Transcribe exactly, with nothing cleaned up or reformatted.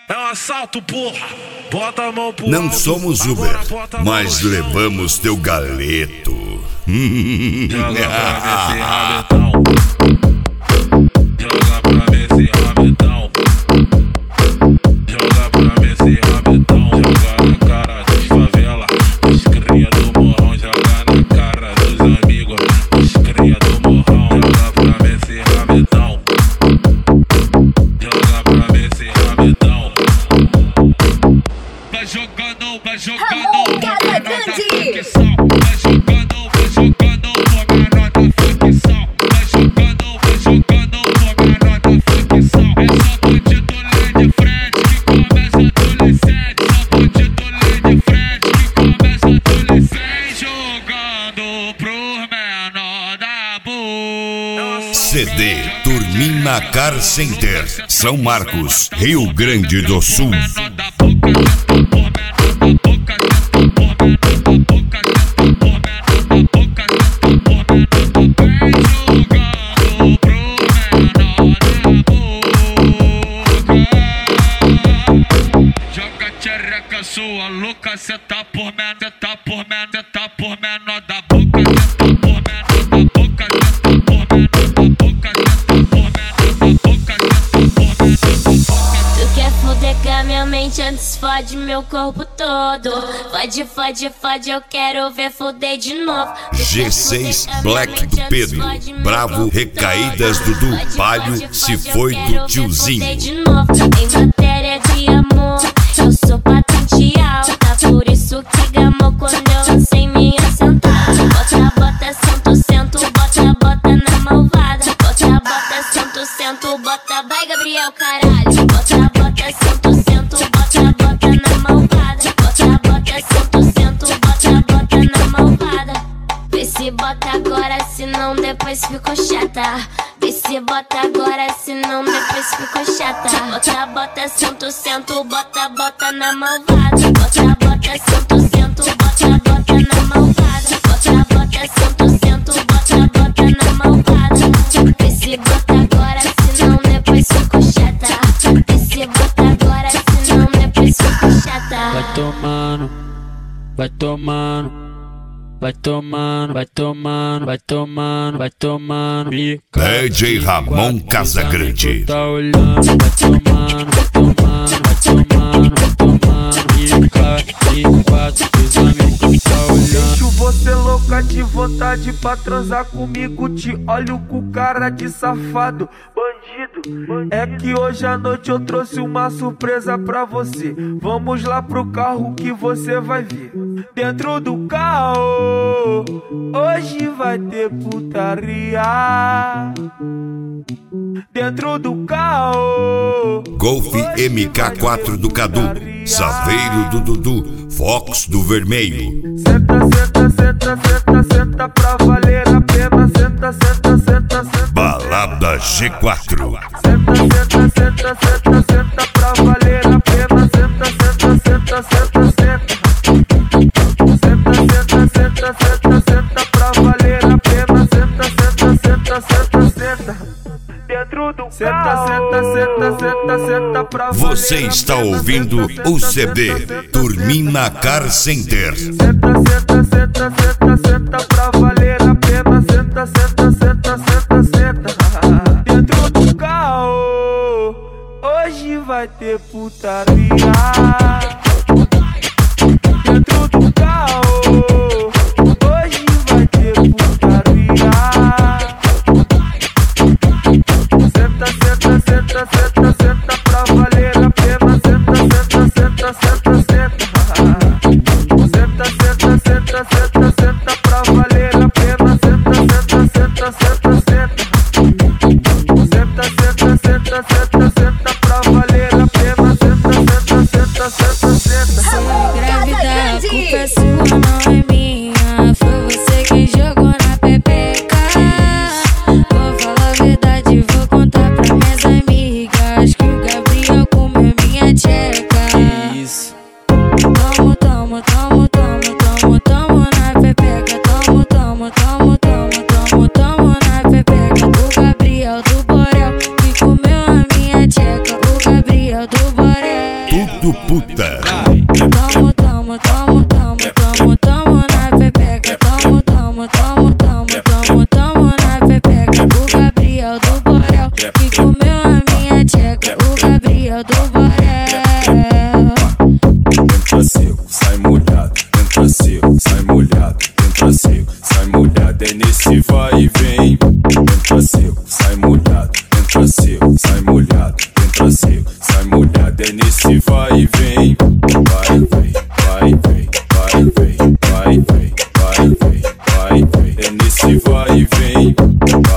É um assalto, porra! Bota a mão pro Não alto. somos Uber, Agora, mas levamos teu galeto. Joga pra mim esse rabetão. Joga pra mim esse rabetão. Joga pra mim esse rabetão. Joga na cara dos favela. Os cria do morrão. Joga na cara dos amigos. Os cria do morrão. Joga pra mim esse rabetão. Joga pra mim esse rabetão. Vai jogando, vai jogando, Casa Grande. vai jogando, vai jogando, garota facção. Vai jogando, vai jogando, garota facção. É só bandido lá de frente que começa adolescente. Só bandido lá de frente que começa adolescente. Jogando pro menor da boca. C D Turmina Car Center, São Marcos, Rio Grande do Sul. Joga tchereca, sua louca, cê tá por menor, cê tá por menor, cê tá por menor da boca, cê tá por menor da boca, cê tá por menor da boca, cê tá por menor da boca, cê tá por menor da boca. Tu quer foder com a minha mente, antes fode meu corpo todo. Fode, fode, fode, eu quero ver foder de novo. G seis Black do Pedro, Bravo, Recaídas Dudu, Palho, se foi do tiozinho. Em matéria de amor, eu sou patente alta. Por isso que gamou quando eu lancei minha sentada. Bota, bota, sento, sento, bota, bota na malvada. Bota, bota, sento, sento, bota, vai Gabriel, caralho. Bota, bota, sento, sento, bota, bota na malvada. Bota, bota, sento, sento, bota, bota na malvada. Vê se bota agora, senão depois ficou chata. Vê se bota agora, senão depois ficou chata. Bota, bota, sento, sento, bota, bota na malvada. Bota, bota, sento, sento, bota, bota na malvada. Bota, bota, sento, sento, bota, bota na malvada. Vê se bota agora, senão depois ficou chata. Vê se bota agora, senão depois ficou chata. Vai tomando, vai tomando. Vai tomando, vai tomando, vai tomando, vai tomando. D J Ramon Casagrande. Tá olhando, vai tomando, vai tomando, vai tomando, vai tomando. E quatro, os amigos tá olhando. Deixo você louca de vontade pra transar comigo. Te olho com cara de safado, bandido. É que hoje à noite eu trouxe uma surpresa pra você. Vamos lá pro carro que você vai ver. Dentro do carro, hoje vai ter putaria. Dentro do carro, Golf M K quatro do Cadu, Saveiro do Dudu, Fox do Vermelho. Senta, senta, senta, senta, senta pra valer a pena. Senta, senta, senta, senta. Balada G quatro. Senta, senta, senta, senta, senta pra valer a pena. Senta, senta, senta, senta, senta. Senta, senta, senta, senta, senta pra valer a pena. Senta, senta, senta, senta, senta. Dentro do senta, senta, senta, senta, senta pra valer. Você está ouvindo o C D Turmina Car Center. Senta, senta, senta, senta, senta pra valer a pena. Senta, senta, senta, senta, senta. Dentro do carro, hoje vai ter putaria. Dentro do carro, hoje vai ter putaria. Senta, senta, senta, senta, senta pra valer a pena. Senta, senta, senta, senta, senta. Senta, senta, senta, senta, senta pra valer a pena. Senta, senta, senta, senta, senta. Senta, senta, senta, senta, senta pra valer a pena. Senta, senta, senta, senta, senta. tudo puta. Tamo, tamo, tamo, tamo, tamo, tamo na pepeca. Tamo, tamo, tamo, tamo, tamo, tamo na pepeca. O Gabriel do Borel que comeu a minha tcheca. O Gabriel do Borel. Entra seco, sai molhado. Entra seco, sai molhado. Entra seco, sai molhado. É nesse vai e vem. Entra seco, sai molhado. Entra seco, sai molhado. Entra seco, sai molhado. É nesse vai e vem. Vai, vem, vai, vem, vai, vem, vai, vem, vai, vem, vai, vem. É nesse vai e vem.